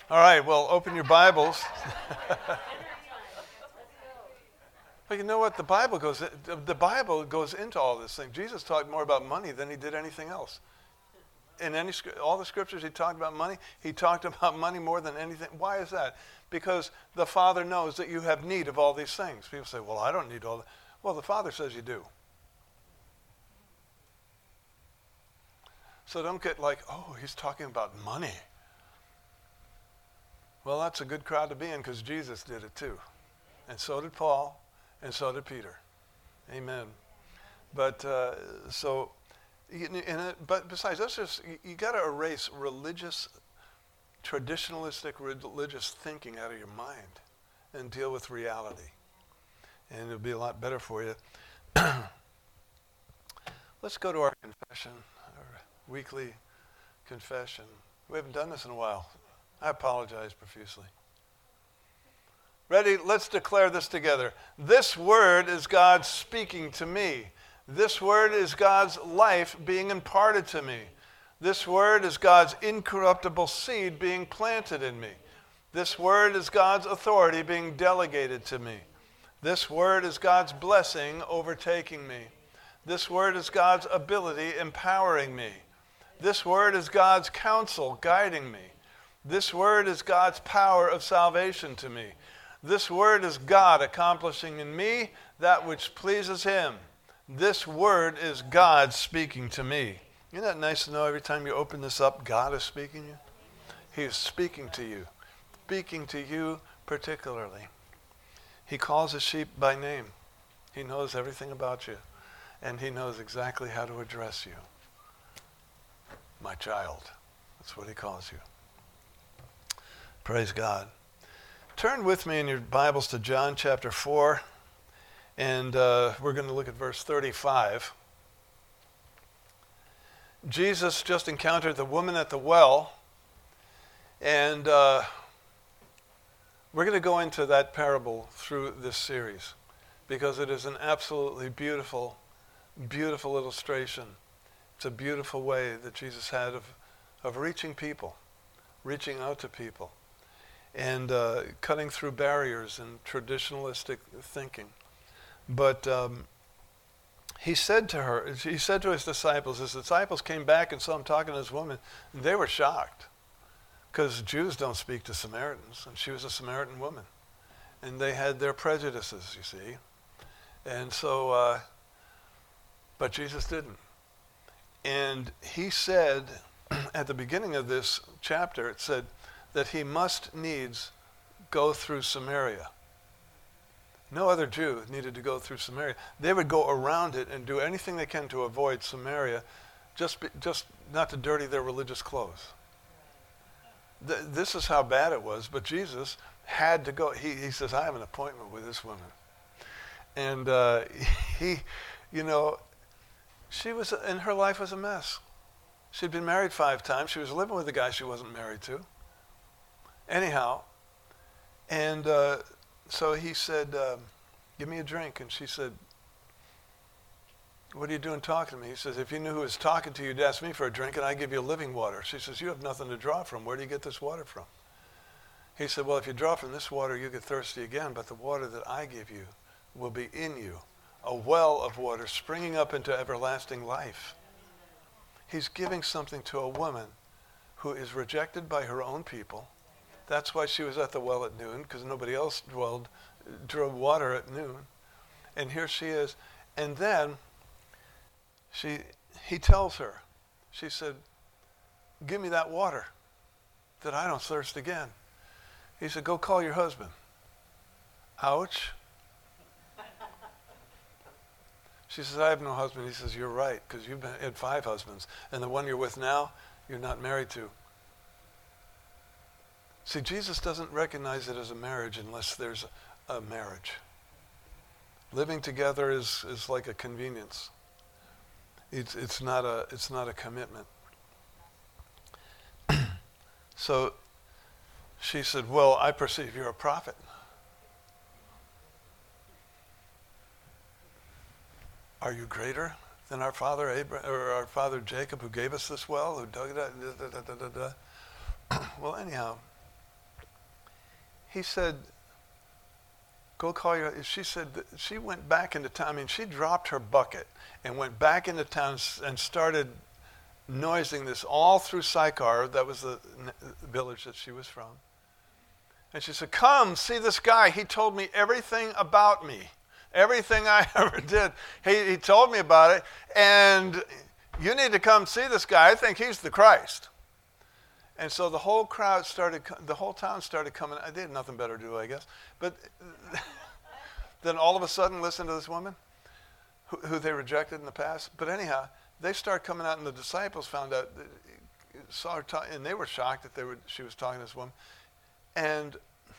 All right, well, open your Bibles. But you know what? The Bible goes into all this thing. Jesus talked more about money than he did anything else. In all the scriptures he talked about money, he talked about money more than anything. Why is that? Because the Father knows that you have need of all these things. People say, well, I don't need all that. Well, the Father says you do. So don't get like, oh, he's talking about money. Well, that's a good crowd to be in because Jesus did it too. And so did Paul, and so did Peter. Amen. But but besides, that's just, you got to erase traditionalistic religious thinking out of your mind and deal with reality. And it'll be a lot better for you. Let's go to our confession, our weekly confession. We haven't done this in a while. I apologize profusely. Ready? Let's declare this together. This word is God speaking to me. This word is God's life being imparted to me. This word is God's incorruptible seed being planted in me. This word is God's authority being delegated to me. This word is God's blessing overtaking me. This word is God's ability empowering me. This word is God's counsel guiding me. This word is God's power of salvation to me. This word is God accomplishing in me that which pleases him. This word is God speaking to me. Isn't that nice to know every time you open this up, God is speaking to you? He is speaking to you particularly. He calls his sheep by name. He knows everything about you, and he knows exactly how to address you. My child. That's what he calls you. Praise God. Turn with me in your Bibles to John chapter 4, and we're going to look at verse 35. Jesus just encountered the woman at the well, and we're going to go into that parable through this series because it is an absolutely beautiful, beautiful illustration. It's a beautiful way that Jesus had of reaching people, reaching out to people, and cutting through barriers and traditionalistic thinking. But he said to his disciples came back and saw him talking to this woman, and they were shocked because Jews don't speak to Samaritans, and she was a Samaritan woman. And they had their prejudices, you see. And so, but Jesus didn't. And he said, at the beginning of this chapter, it said that he must needs go through Samaria. No other Jew needed to go through Samaria. They would go around it and do anything they can to avoid Samaria, just not to dirty their religious clothes. This is how bad it was, but Jesus had to go. He says, I have an appointment with this woman. And she was, and her life was a mess. She'd been married 5 times. She was living with a guy she wasn't married to. Anyhow, and so he said, give me a drink. And she said, what are you doing talking to me? He says, if you knew who was talking to you, you'd ask me for a drink and I give you living water. She says, you have nothing to draw from. Where do you get this water from? He said, well, if you draw from this water, you get thirsty again, but the water that I give you will be in you, a well of water springing up into everlasting life. He's giving something to a woman who is rejected by her own people. That's why she was at the well at noon, because nobody else drew water at noon. And here she is. And then he tells her, she said, give me that water that I don't thirst again. He said, go call your husband. Ouch. She says, I have no husband. He says, you're right, because you've had 5 husbands. And the one you're with now, you're not married to. See, Jesus doesn't recognize it as a marriage unless there's a marriage. Living together is like a convenience. It's not a commitment. So she said, well, I perceive you're a prophet. Are you greater than our father Abraham, or our father Jacob, who gave us this well, who dug it out? Well, anyhow, he said, go call your, she said that she went back into town. I mean, she dropped her bucket and went back into town and started noising this all through Sychar. That was the village that she was from. And she said, come, see this guy. He told me everything about me, everything I ever did. He told me about it, and you need to come see this guy. I think he's the Christ. And so the whole crowd started, the whole town started coming. They had nothing better to do, I guess. But then all of a sudden, listen to this woman who they rejected in the past. But anyhow, they started coming out, and the disciples found out, saw her, and they were shocked that she was talking to this woman. And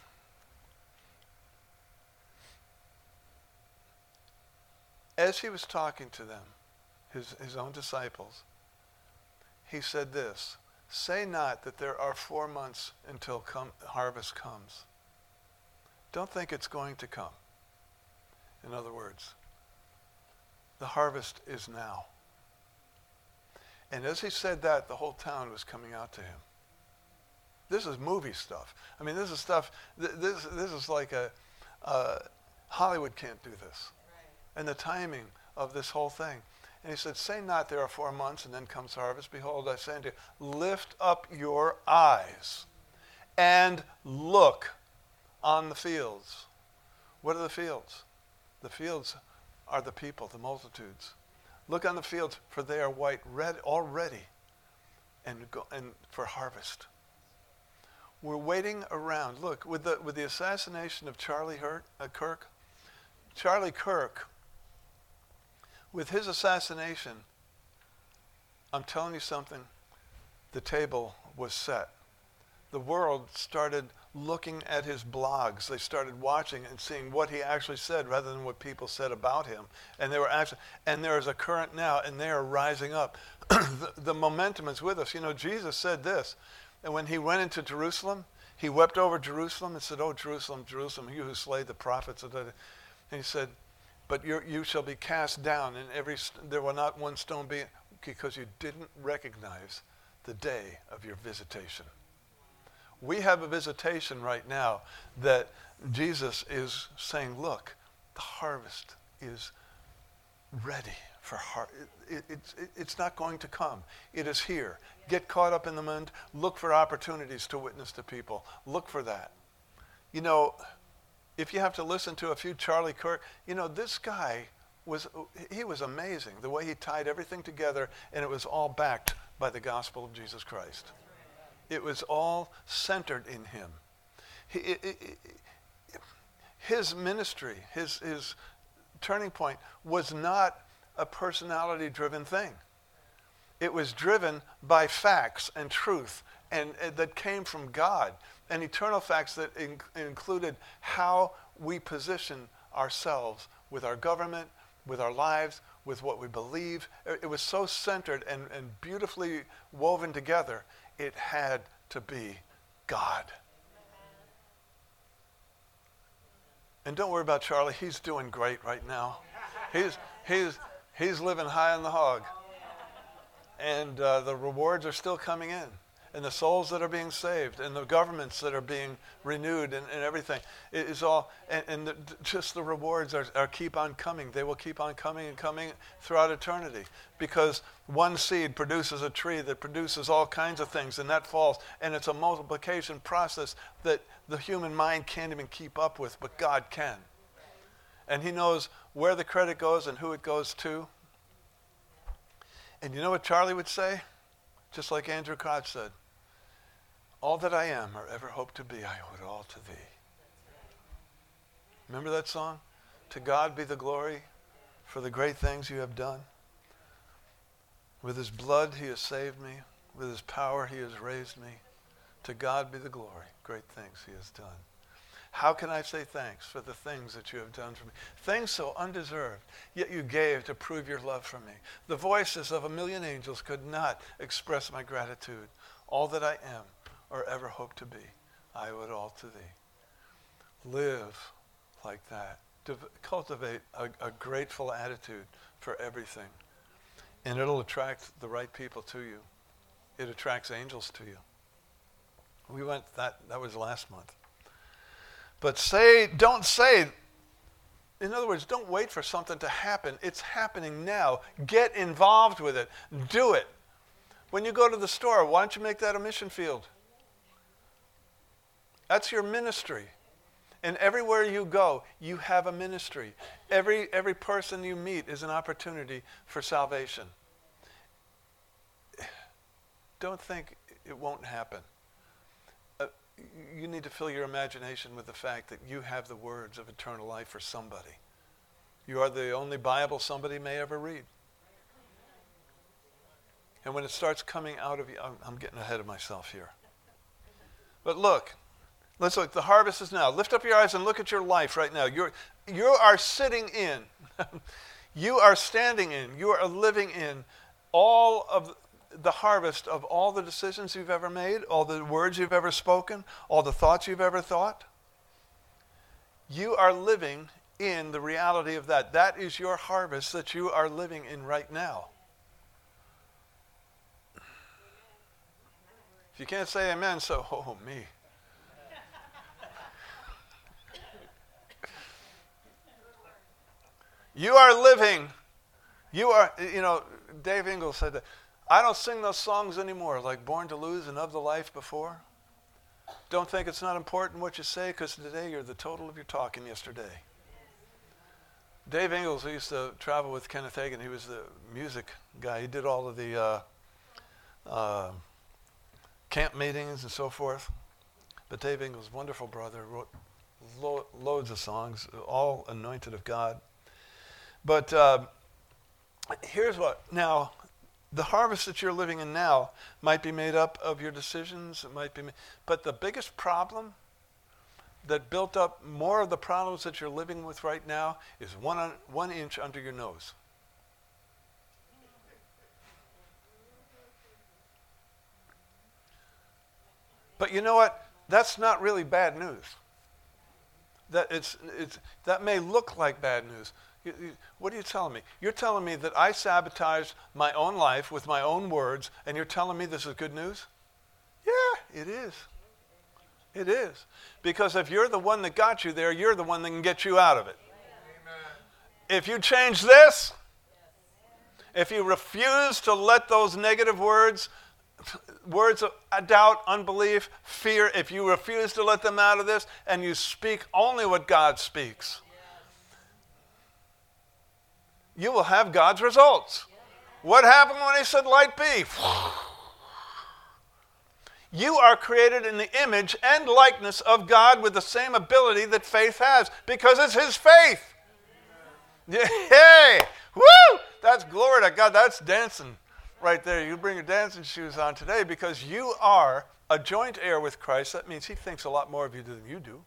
as he was talking to them, his own disciples, he said this, say not that there are 4 months until harvest comes. Don't think it's going to come. In other words, the harvest is now. And as he said that, the whole town was coming out to him. This is movie stuff. I mean, this is stuff, this is like Hollywood can't do this. Right. And the timing of this whole thing. And he said, say not there are 4 months and then comes harvest. Behold, I say unto you, lift up your eyes and look on the fields. What are the fields? The fields are the people, the multitudes. Look on the fields, for they are white, red already, and for harvest. We're waiting around. Look, with the assassination of Charlie Kirk, Charlie Kirk, with his assassination, I'm telling you something, the table was set. The world started looking at his blogs. They started watching and seeing what he actually said rather than what people said about him. And they were actually, and there is a current now, and they are rising up. The momentum is with us. You know, Jesus said this, and when he went into Jerusalem, he wept over Jerusalem and said, oh, Jerusalem, Jerusalem, you who slay the prophets. And he said, but you shall be cast down, and there will not one stone be, because you didn't recognize the day of your visitation. We have a visitation right now that Jesus is saying, look, the harvest is ready for it's not going to come. It is here. Get caught up in the moment. Look for opportunities to witness to people. Look for that. You know, if you have to listen to a few Charlie Kirk, you know, this guy was amazing. The way he tied everything together, and it was all backed by the gospel of Jesus Christ. It was all centered in him. His ministry, his turning point was not a personality-driven thing. It was driven by facts and truth, and that came from God, and eternal facts that included how we position ourselves with our government, with our lives, with what we believe. It was so centered and beautifully woven together, it had to be God. And don't worry about Charlie. He's doing great right now. He's living high on the hog. And the rewards are still coming in. And the souls that are being saved, and the governments that are being renewed, and everything. It is all, and just the rewards are keep on coming. They will keep on coming and coming throughout eternity. Because one seed produces a tree that produces all kinds of things, and that falls. And it's a multiplication process that the human mind can't even keep up with, but God can. And he knows where the credit goes and who it goes to. And you know what Charlie would say? Just like Andrew Koch said, all that I am or ever hope to be, I owe it all to thee. Remember that song? To God be the glory for the great things you have done. With his blood he has saved me. With his power he has raised me. To God be the glory, great things he has done. How can I say thanks for the things that you have done for me? Things so undeserved, yet you gave to prove your love for me. The voices of 1,000,000 angels could not express my gratitude. All that I am or ever hope to be, I owe it all to thee. Live like that. Cultivate a grateful attitude for everything. And it'll attract the right people to you. It attracts angels to you. We went, that was last month. But don't say, in other words, don't wait for something to happen. It's happening now. Get involved with it. Do it. When you go to the store, why don't you make that a mission field? That's your ministry. And everywhere you go, you have a ministry. Every person you meet is an opportunity for salvation. Don't think it won't happen. You need to fill your imagination with the fact that you have the words of eternal life for somebody. You are the only Bible somebody may ever read. And when it starts coming out of you, I'm getting ahead of myself here. But look, let's look. The harvest is now. Lift up your eyes and look at your life right now. You are sitting in. You are standing in. You are living in all of the harvest of all the decisions you've ever made, all the words you've ever spoken, all the thoughts you've ever thought. You are living in the reality of that. That is your harvest that you are living in right now. If you can't say amen, so, oh, me. You are living. Dave Ingalls said that. I don't sing those songs anymore, like Born to Lose and Of the Life before. Don't think it's not important what you say, because today you're the total of your talking yesterday. Dave Ingalls, who used to travel with Kenneth Hagin, he was the music guy. He did all of the camp meetings and so forth. But Dave Ingalls, wonderful brother, wrote loads of songs, all anointed of God. But here's what. Now, the harvest that you're living in now might be made up of your decisions. But the biggest problem that built up more of the problems that you're living with right now is 1 inch under your nose. But you know what? That's not really bad news. That may look like bad news. What are you telling me? You're telling me that I sabotaged my own life with my own words, and you're telling me this is good news? Yeah, it is. It is. Because if you're the one that got you there, you're the one that can get you out of it. Amen. If you change this, if you refuse to let those negative words of doubt, unbelief, fear, if you refuse to let them out of this, and you speak only what God speaks, you will have God's results. What happened when he said, light be? You are created in the image and likeness of God with the same ability that faith has, because it's his faith. Hey! Woo! That's glory to God. That's dancing right there. You bring your dancing shoes on today because you are a joint heir with Christ. That means he thinks a lot more of you than you do.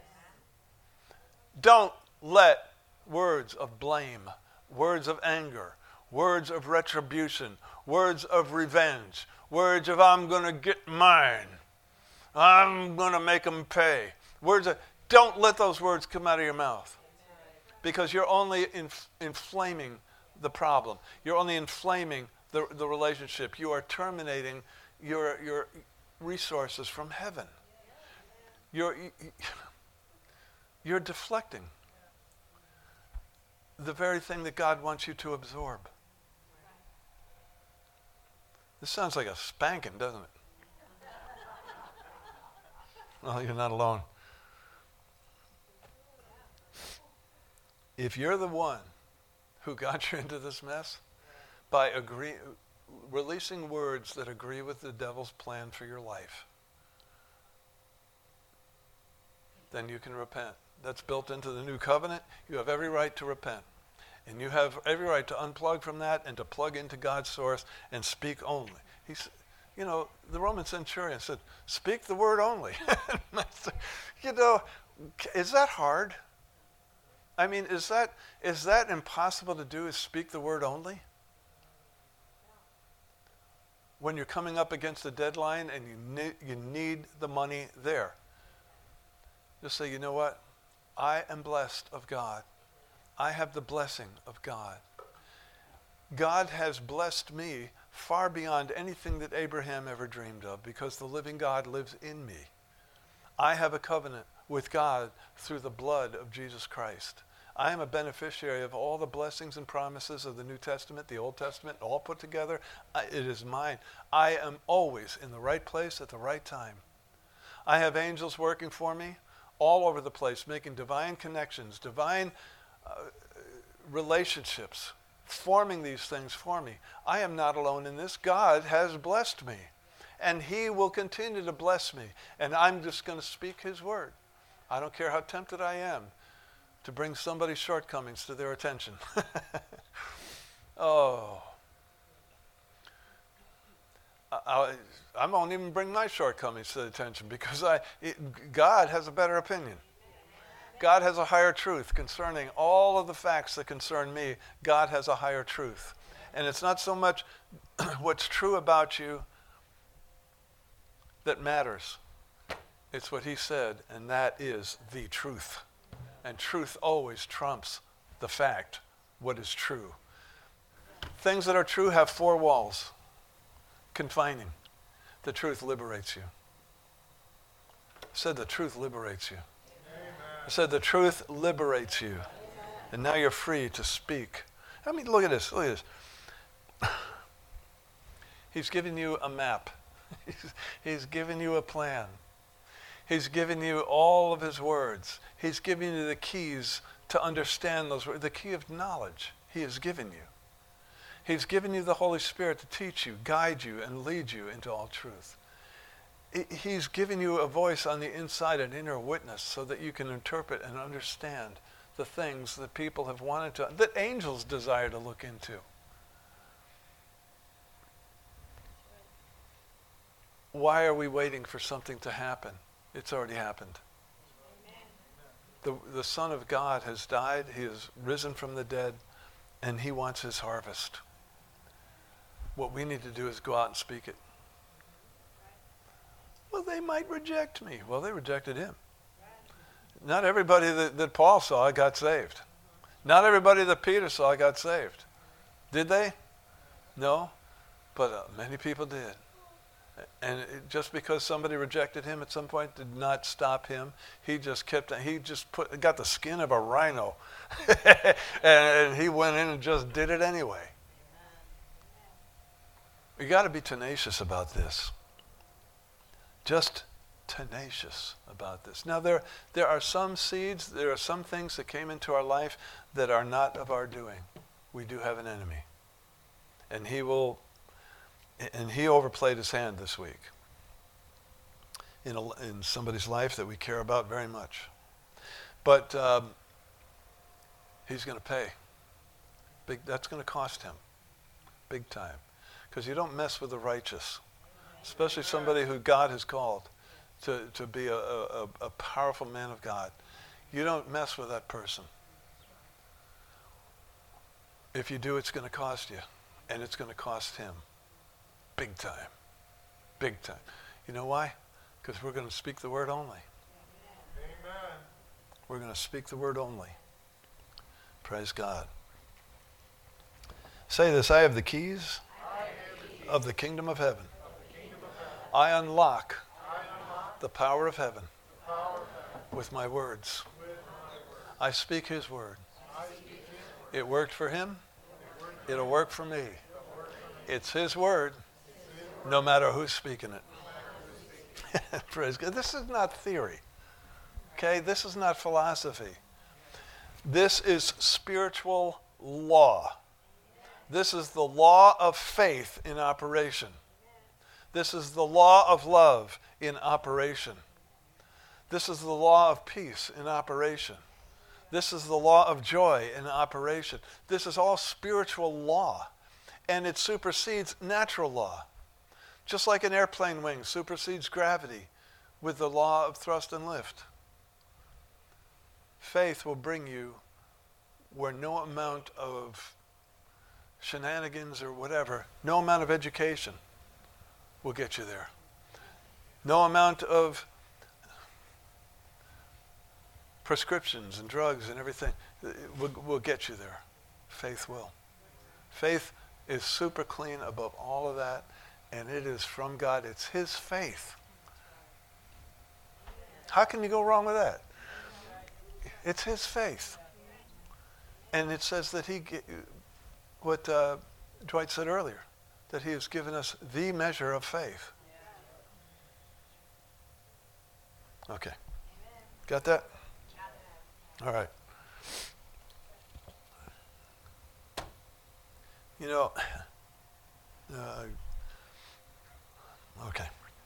Don't let words of blame, words of anger, words of retribution, words of revenge, words of I'm going to get mine, I'm going to make them pay. Don't let those words come out of your mouth, because you're only inflaming the problem. You're only inflaming the relationship. You are terminating your resources from heaven. You're deflecting the very thing that God wants you to absorb. This sounds like a spanking, doesn't it? Well, you're not alone. If you're the one who got you into this mess by releasing words that agree with the devil's plan for your life, then you can repent. That's built into the new covenant. You have every right to repent. And you have every right to unplug from that and to plug into God's source and speak only. The Roman centurion said, speak the word only. Is that hard? I mean, is that impossible to do, is speak the word only? When you're coming up against a deadline and you need the money there. Just say, you know what? I am blessed of God. I have the blessing of God. God has blessed me far beyond anything that Abraham ever dreamed of, because the living God lives in me. I have a covenant with God through the blood of Jesus Christ. I am a beneficiary of all the blessings and promises of the New Testament, the Old Testament, all put together. It is mine. I am always in the right place at the right time. I have angels working for me all over the place, making divine connections, divine relationships, forming these things for me. I am not alone in this. God has blessed me, and he will continue to bless me. And I'm just going to speak his word. I don't care how tempted I am to bring somebody's shortcomings to their attention. Oh. I won't even bring my shortcomings to the attention because God has a better opinion. God has a higher truth concerning all of the facts that concern me. God has a higher truth. And it's not so much what's true about you that matters. It's what he said, and that is the truth. And truth always trumps the fact, what is true. Things that are true have four walls, confining. The truth liberates you. I said the truth liberates you. Amen. I said the truth liberates you. Amen. And now you're free to speak. I mean, look at this. Look at this. He's given you a map. He's given you a plan. He's given you all of his words. He's given you the keys to understand those words. The key of knowledge he has given you. He's given you the Holy Spirit to teach you, guide you, and lead you into all truth. He's given you a voice on the inside, an inner witness, so that you can interpret and understand the things that people have wanted to, that angels desire to look into. Why are we waiting for something to happen? It's already happened. The Son of God has died. He has risen from the dead, and he wants his harvest. What we need to do is go out and speak it. Well, they might reject me. Well, they rejected him. Not everybody that Paul saw got saved. Not everybody that Peter saw got saved. Did they? No. But many people did. And just because somebody rejected him at some point did not stop him. He just got the skin of a rhino. and he went in and just did it anyway. You got to be tenacious about this. Just tenacious about this. Now there are some seeds, there are some things that came into our life that are not of our doing. We do have an enemy. And he overplayed his hand this week in somebody's life that we care about very much. But he's going to pay. That's going to cost him big time. Because you don't mess with the righteous, especially somebody who God has called to be a powerful man of God. You don't mess with that person. If you do, it's going to cost you, and it's going to cost him. Big time. Big time. You know why? Because we're going to speak the word only. Amen. We're going to speak the word only. Praise God. Say this, I have the keys of the kingdom of heaven. I unlock the power of heaven with my words. I speak his word. It worked for him. It'll work for me. It's his word, no matter who's speaking it. Praise God. This is not theory. Okay? This is not philosophy. This is spiritual law. This is the law of faith in operation. This is the law of love in operation. This is the law of peace in operation. This is the law of joy in operation. This is all spiritual law, and it supersedes natural law. Just like an airplane wing supersedes gravity with the law of thrust and lift. Faith will bring you where no amount of shenanigans or whatever, no amount of education will get you there. No amount of prescriptions and drugs and everything will get you there. Faith will. Faith is super clean above all of that, and it is from God. It's his faith. How can you go wrong with that? It's his faith. And it says that what Dwight said earlier, that he has given us the measure of faith. Okay. Got that? All right. You know, okay.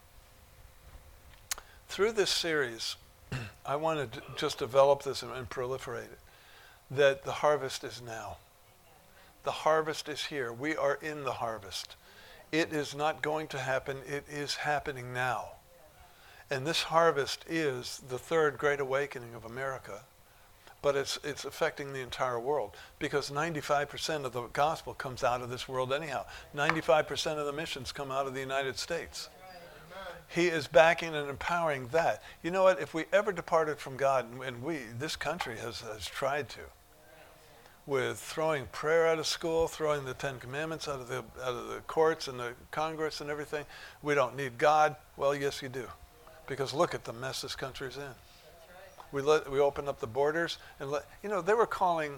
Through this series, I want to just develop this and proliferate it, that the harvest is now. The harvest is here. We are in the harvest. It is not going to happen. It is happening now. And this harvest is the third great awakening of America. But it's affecting the entire world, because 95% of the gospel comes out of this world anyhow. 95% of the missions come out of the United States. He is backing and empowering that. You know what? If we ever departed from God, and this country has tried to, with throwing prayer out of school, throwing the Ten Commandments out of the courts and the Congress and everything, we don't need God. Well, yes, you do, because look at the mess this country's in. We opened up the borders and they were calling.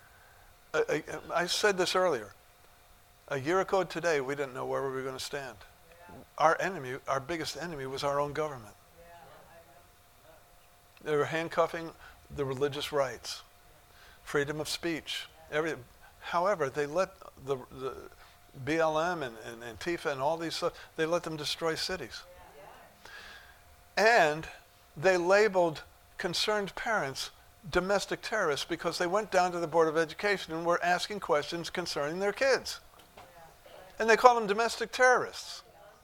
I said this earlier. A year ago today, we didn't know where we were going to stand. Our biggest enemy, was our own government. They were handcuffing the religious rights, freedom of speech. However, they let the BLM and Antifa and all these stuff. They let them destroy cities, and they labeled concerned parents domestic terrorists because they went down to the Board of Education and were asking questions concerning their kids. And they call them domestic terrorists.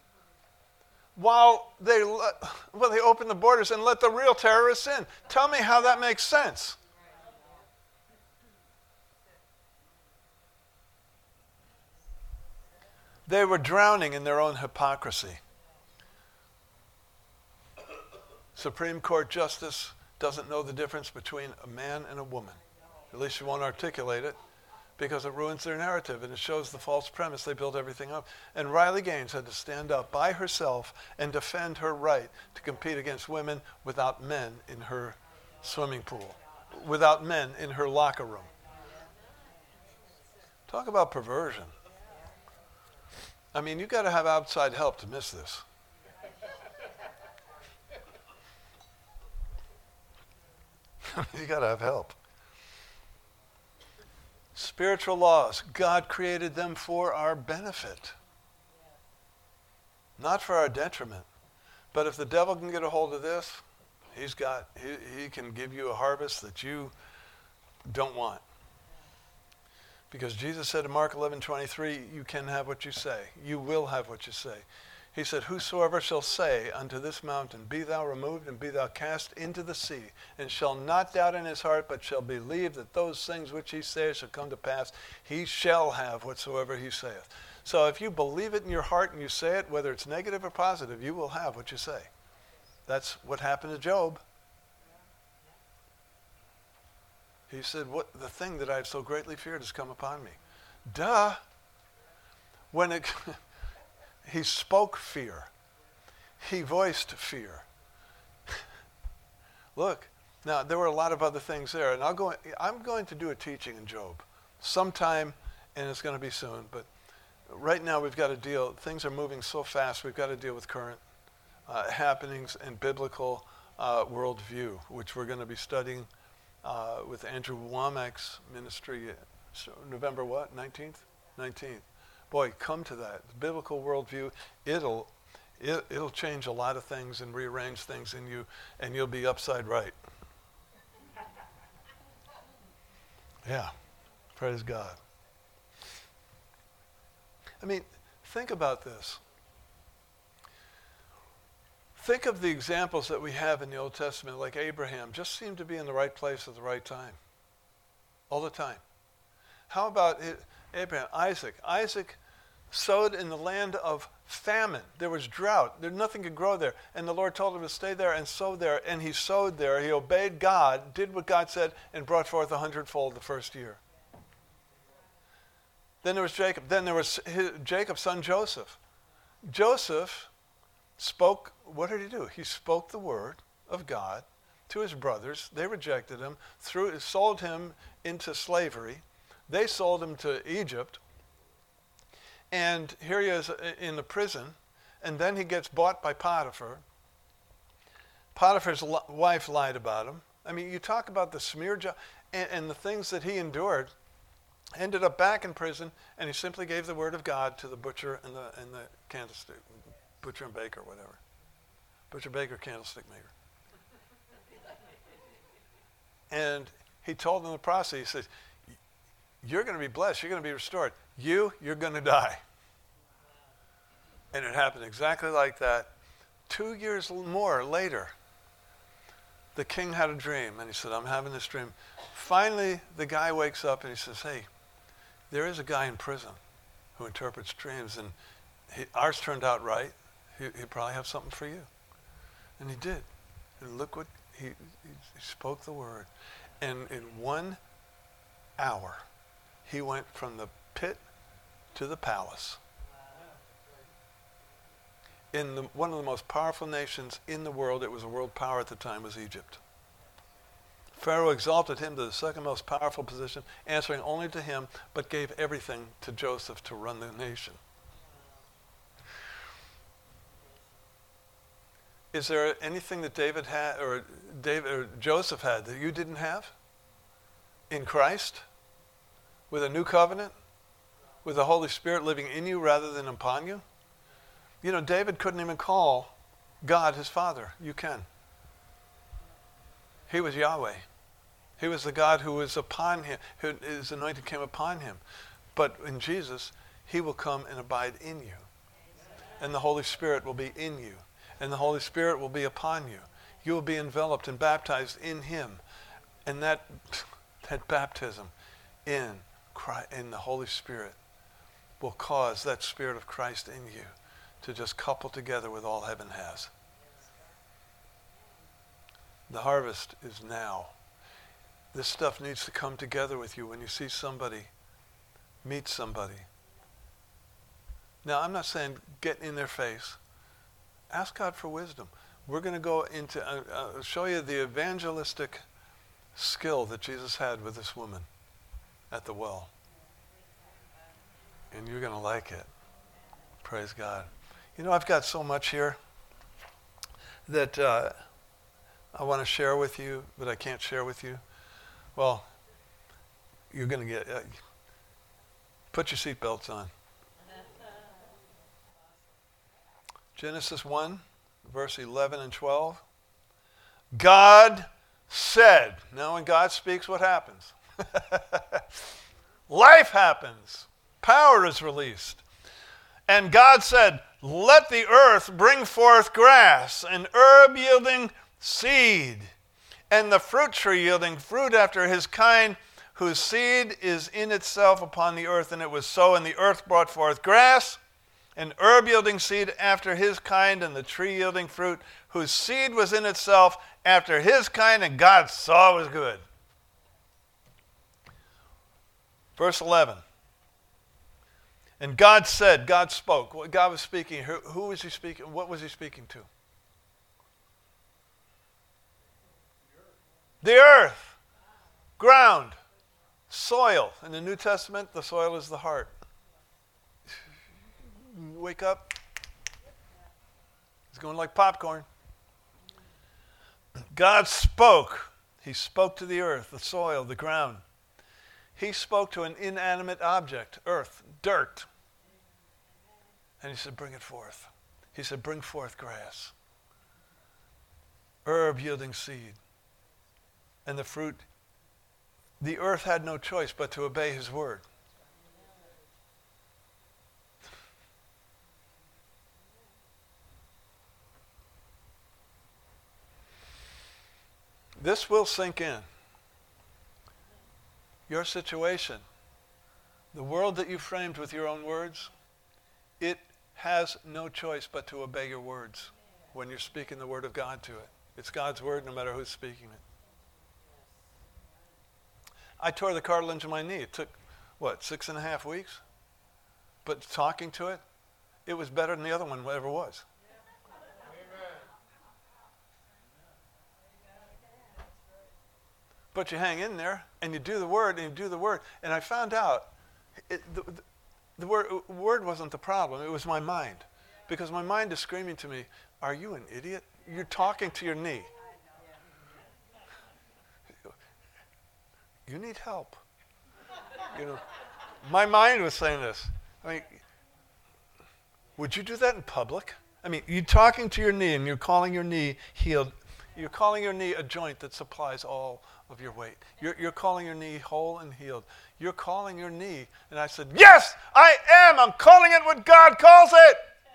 While they open the borders and let the real terrorists in. Tell me how that makes sense. They were drowning in their own hypocrisy. Supreme Court Justice doesn't know the difference between a man and a woman. At least she won't articulate it, because it ruins their narrative and it shows the false premise. They build everything up. And Riley Gaines had to stand up by herself and defend her right to compete against women without men in her swimming pool, without men in her locker room. Talk about perversion. I mean, you've got to have outside help to miss this. You got to have help. Spiritual laws, God created them for our benefit, not for our detriment. But if the devil can get a hold of this, he can give you a harvest that you don't want. Because Jesus said in Mark 11:23, you can have what you say. You will have what you say. He said, whosoever shall say unto this mountain, be thou removed and be thou cast into the sea, and shall not doubt in his heart, but shall believe that those things which he saith shall come to pass, he shall have whatsoever he saith. So if you believe it in your heart and you say it, whether it's negative or positive, you will have what you say. That's what happened to Job. He said, the thing that I have so greatly feared has come upon me. Duh. He spoke fear. He voiced fear. Look, now there were a lot of other things there, and I'm going to do a teaching in Job sometime, and it's going to be soon. But right now we've got to deal. Things are moving so fast. We've got to deal with current happenings and biblical worldview, which we're going to be studying with Andrew Womack's ministry. November what? 19th. Boy, come to that. The biblical worldview, it'll change a lot of things and rearrange things in you, and you'll be upside right. Yeah, praise God. I mean, think about this. Think of the examples that we have in the Old Testament, like Abraham, just seemed to be in the right place at the right time, all the time. How about Abraham? Isaac sowed in the land of famine. There was drought. Nothing could grow there. And the Lord told him to stay there and sow there. And he sowed there. He obeyed God, did what God said, and brought forth 100-fold the first year. Then there was Jacob. Then there was Jacob's son Joseph. Joseph spoke, what did he do? He spoke the word of God to his brothers. They rejected him, sold him into slavery. They sold him to Egypt. And here he is in the prison. And then he gets bought by Potiphar. Potiphar's wife lied about him. I mean, you talk about the smear job and the things that he endured. Ended up back in prison, and he simply gave the word of God to the butcher and the candlestick, butcher and baker, whatever. Butcher, baker, candlestick maker. And he told them in the process, he says, you're going to be blessed, you're going to be restored. You're going to die. And it happened exactly like that. 2 years more later, the king had a dream, and he said, I'm having this dream. Finally, the guy wakes up and he says, hey, there is a guy in prison who interprets dreams, and ours turned out right. He'd probably have something for you. And he did. And look what, he spoke the word. And in 1 hour, he went from the pit to the palace. In one of the most powerful nations in the world, it was a world power at the time, was Egypt. Pharaoh exalted him to the second most powerful position, answering only to him, but gave everything to Joseph to run the nation. Is there anything that David had, or Joseph had, that you didn't have? In Christ? With a new covenant? With the Holy Spirit living in you rather than upon you? You know, David couldn't even call God his Father. You can. He was Yahweh. He was the God who was upon him, his anointing came upon him. But in Jesus, he will come and abide in you. And the Holy Spirit will be in you. And the Holy Spirit will be upon you. You will be enveloped and baptized in him. And that baptism in the Holy Spirit will cause that Spirit of Christ in you to just couple together with all heaven has. The harvest is now. This stuff needs to come together with you when you see somebody, meet somebody. Now, I'm not saying get in their face. Ask God for wisdom. We're going to go into, show you the evangelistic skill that Jesus had with this woman at the well. And you're going to like it. Praise God. You know, I've got so much here that I want to share with you, but I can't share with you. Well, you're going to get, put your seatbelts on. Genesis 1, verse 11 and 12. God said. Now when God speaks, what happens? Life happens. Power is released. And God said, let the earth bring forth grass, and herb yielding seed, and the fruit tree yielding fruit after his kind, whose seed is in itself upon the earth. And it was so, and the earth brought forth grass, and herb yielding seed after his kind, and the tree yielding fruit, whose seed was in itself after his kind, and God saw it was good. Verse 11. And God said, God spoke. God was speaking. Who was he speaking? What was he speaking to? The earth, ground, soil. In the New Testament, the soil is the heart. Wake up. It's going like popcorn. God spoke. He spoke to the earth, the soil, the ground. He spoke to an inanimate object, earth, dirt. And he said, bring it forth. He said, bring forth grass. Herb yielding seed. And the fruit, the earth had no choice but to obey his word. This will sink in. Your situation, the world that you framed with your own words, it has no choice but to obey your words when you're speaking the word of God to it. It's God's word no matter who's speaking it. I tore the cartilage in my knee. It took, 6.5 weeks? But talking to it, it was better than the other one ever was. But you hang in there, and you do the word, and you do the word. And I found out the word wasn't the problem. It was my mind. Because my mind is screaming to me, are you an idiot? You're talking to your knee. You need help. My mind was saying this. I mean, would you do that in public? I mean, you're talking to your knee and you're calling your knee healed. You're calling your knee a joint that supplies all of your weight. You're calling your knee whole and healed. You're calling your knee. And I said, yes, I am. I'm calling it what God calls it.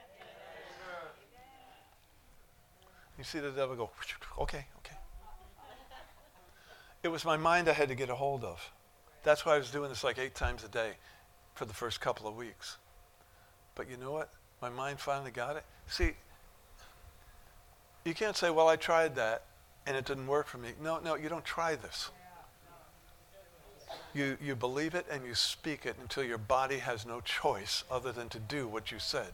You see the devil go, okay. It was my mind I had to get a hold of. That's why I was doing this like 8 times a day for the first couple of weeks. But you know what? My mind finally got it. See, you can't say, well, I tried that and it didn't work for me. No, you don't try this. You believe it and you speak it until your body has no choice other than to do what you said.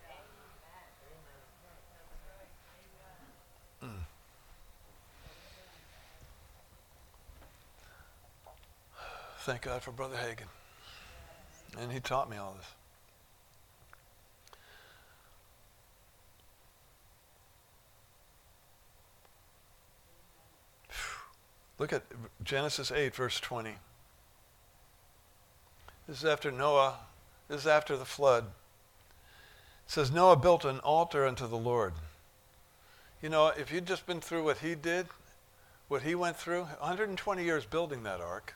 Thank God for Brother Hagin. And he taught me all this. Look at Genesis 8, verse 20. This is after Noah. This is after the flood. It says, Noah built an altar unto the Lord. You know, if you'd just been through what he did, what he went through, 120 years building that ark.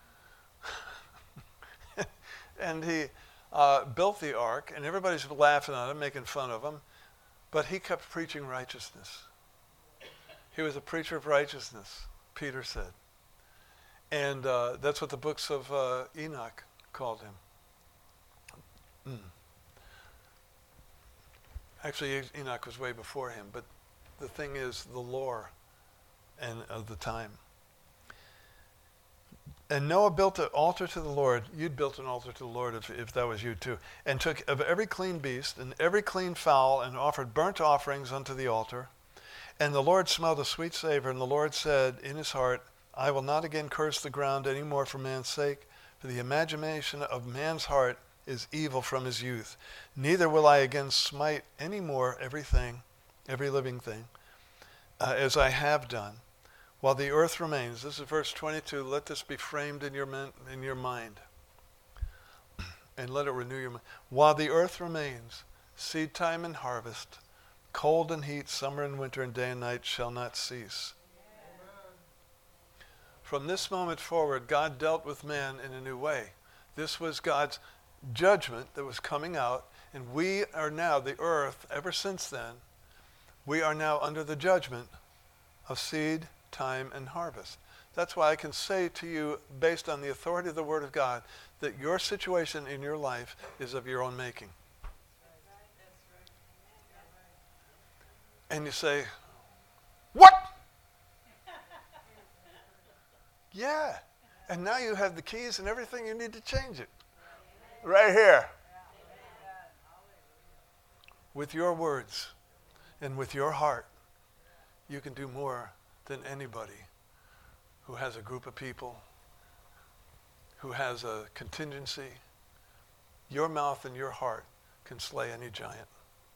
And he built the ark, and everybody's laughing at him, making fun of him. But he kept preaching righteousness. He was a preacher of righteousness, Peter said. And that's what the books of Enoch called him. Actually, Enoch was way before him, but the thing is the lore and of the time. And Noah built an altar to the Lord. You'd built an altar to the Lord if that was you too. And took of every clean beast and every clean fowl and offered burnt offerings unto the altar. And the Lord smelled a sweet savor. And the Lord said in his heart, I will not again curse the ground any more for man's sake, for the imagination of man's heart is evil from his youth. Neither will I again smite any more every living thing, as I have done. While the earth remains, this is verse 22, let this be framed in your mind, and let it renew your mind. While the earth remains, seed time and harvest, cold and heat, summer and winter, and day and night shall not cease. From this moment forward, God dealt with man in a new way. This was God's judgment that was coming out, and we are now, the earth, ever since then, we are now under the judgment of seed, time, and harvest. That's why I can say to you, based on the authority of the Word of God, that your situation in your life is of your own making. And you say, what? Yeah. And now you have the keys and everything you need to change it. Right here. With your words and with your heart, you can do more than anybody who has a group of people, who has a contingency. Your mouth and your heart can slay any giant.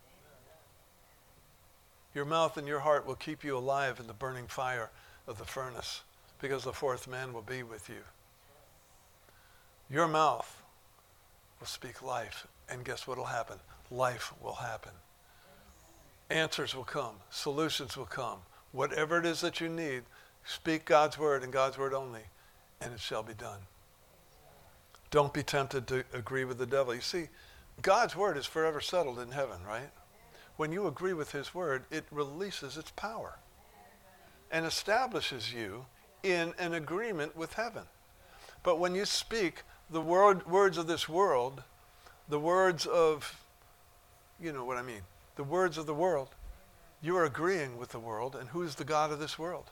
Your mouth and your heart will keep you alive in the burning fire of the furnace, because the fourth man will be with you. Your mouth will speak life, and guess what will happen? Life will happen. Answers will come. Solutions will come. Whatever it is that you need, speak God's word and God's word only, and it shall be done. Don't be tempted to agree with the devil. You see, God's word is forever settled in heaven, right? When you agree with his word, it releases its power and establishes you in an agreement with heaven. But when you speak the words of this world, the words of, you know what I mean, the words of the world, you are agreeing with the world, and who is the God of this world?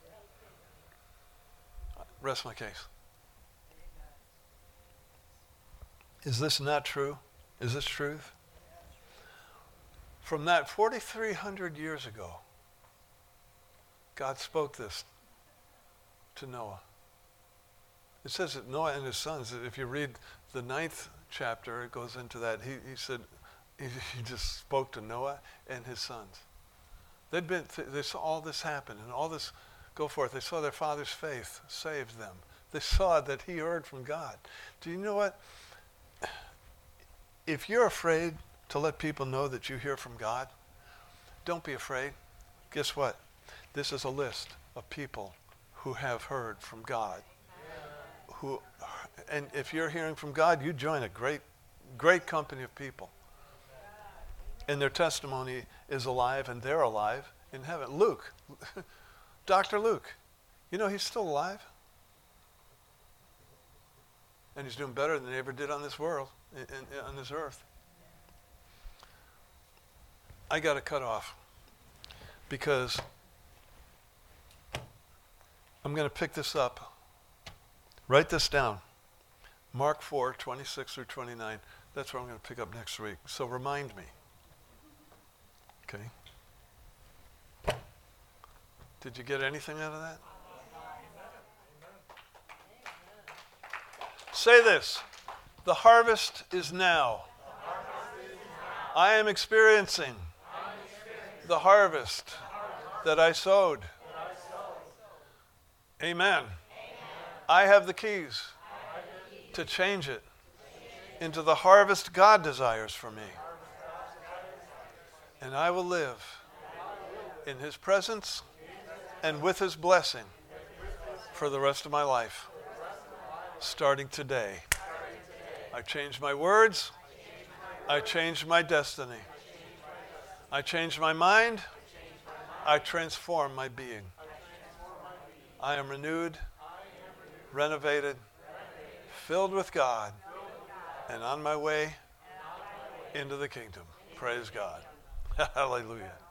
Rest my case. Is this not true? Is this truth? From that 4,300 years ago, God spoke this to Noah. It says that Noah and his sons, if you read the 9th chapter, it goes into that. He said, he just spoke to Noah and his sons. They saw all this happen and all this go forth. They saw their father's faith saved them. They saw that he heard from God. Do you know what? If you're afraid to let people know that you hear from God, don't be afraid. Guess what? This is a list of people who have heard from God. And if you're hearing from God, you join a great company of people. And their testimony is alive, and they're alive in heaven. Luke, Dr. Luke, you know he's still alive. And he's doing better than he ever did on this world, on this earth. I got to cut off because I'm going to pick this up. Write this down. Mark 4, 26 through 29. That's what I'm going to pick up next week. So remind me. Okay? Did you get anything out of that? Say this. The harvest is now. I am experiencing the harvest that I sowed. Amen. I have the keys to change it into the harvest God desires for me. And I will live in His presence and with His blessing for the rest of my life. Starting today. I change my words. I change my destiny. I change my mind. I transform my being. I am renewed, renovated, filled with God, and on my way into the kingdom. Praise God. Hallelujah.